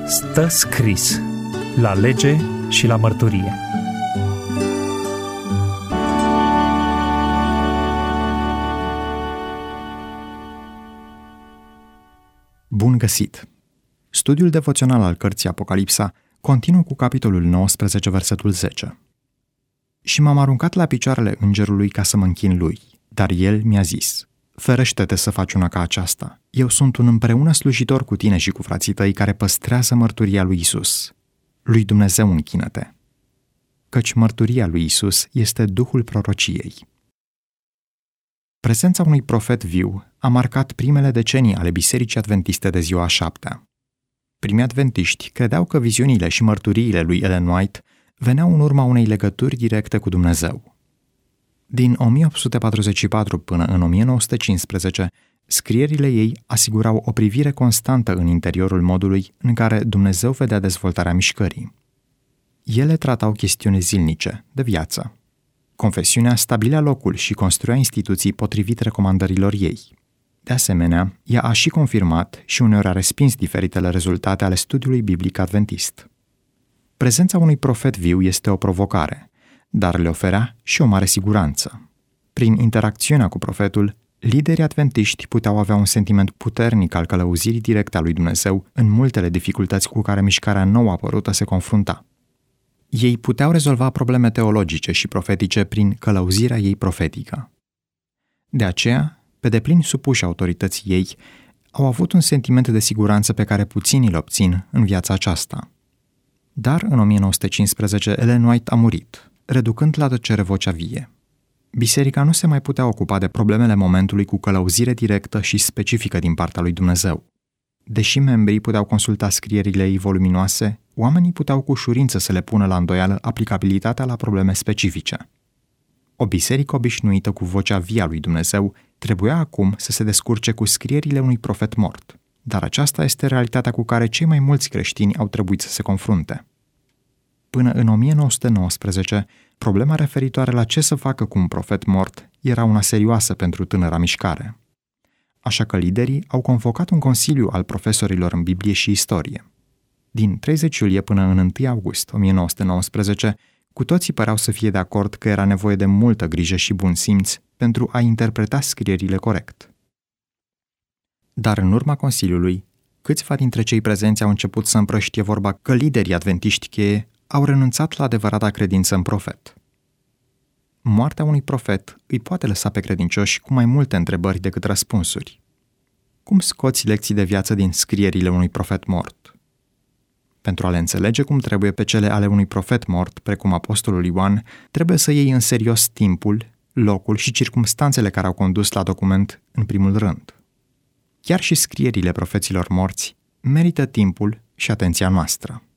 Stă scris la lege și la mărturie. Bun găsit! Studiul devoțional al cărții Apocalipsa continuă cu capitolul 19, versetul 10. Și m-am aruncat la picioarele îngerului ca să mă închin lui, dar el mi-a zis: ferește-te să faci una ca aceasta. Eu sunt un împreună slujitor cu tine și cu frații tăi care păstrează mărturia lui Isus. Lui Dumnezeu închină-te. Căci mărturia lui Isus este duhul prorociei. Prezența unui profet viu a marcat primele decenii ale Bisericii Adventiste de ziua a șaptea. Primii adventiști credeau că viziunile și mărturiile lui Ellen White veneau în urma unei legături directe cu Dumnezeu. Din 1844 până în 1915, scrierile ei asigurau o privire constantă în interiorul modului în care Dumnezeu vedea dezvoltarea mișcării. Ele tratau chestiuni zilnice, de viață. Confesiunea stabilea locul și construia instituții potrivit recomandărilor ei. De asemenea, ea a și confirmat și uneori a respins diferitele rezultate ale studiului biblic adventist. Prezența unui profet viu este o provocare, dar le oferea și o mare siguranță. Prin interacțiunea cu profetul, liderii adventiști puteau avea un sentiment puternic al călăuzirii directe a lui Dumnezeu în multele dificultăți cu care mișcarea nouă apărută se confrunta. Ei puteau rezolva probleme teologice și profetice prin călăuzirea ei profetică. De aceea, pe deplin supuși autorității ei, au avut un sentiment de siguranță pe care puțini îl obțin în viața aceasta. Dar în 1915 Ellen White a murit, reducând la tăcere vocea vie. Biserica nu se mai putea ocupa de problemele momentului cu călăuzire directă și specifică din partea lui Dumnezeu. Deși membrii puteau consulta scrierile ei voluminoase, oamenii puteau cu ușurință să le pună la îndoială aplicabilitatea la probleme specifice. O biserică obișnuită cu vocea vie a lui Dumnezeu trebuia acum să se descurce cu scrierile unui profet mort, dar aceasta este realitatea cu care cei mai mulți creștini au trebuit să se confrunte. Până în 1919, problema referitoare la ce să facă cu un profet mort era una serioasă pentru tânăra mișcare. Așa că liderii au convocat un consiliu al profesorilor în Biblie și istorie. Din 30 iulie până în 1 august 1919, cu toții păreau să fie de acord că era nevoie de multă grijă și bun simț pentru a interpreta scrierile corect. Dar în urma consiliului, câțiva dintre cei prezenți au început să împrăștie vorba că liderii adventiști cheie au renunțat la adevărata credință în profet. Moartea unui profet îi poate lăsa pe credincioși cu mai multe întrebări decât răspunsuri. Cum scoți lecții de viață din scrierile unui profet mort? Pentru a le înțelege cum trebuie pe cele ale unui profet mort, precum apostolul Ioan, trebuie să iei în serios timpul, locul și circumstanțele care au condus la document în primul rând. Chiar și scrierile profeților morți merită timpul și atenția noastră.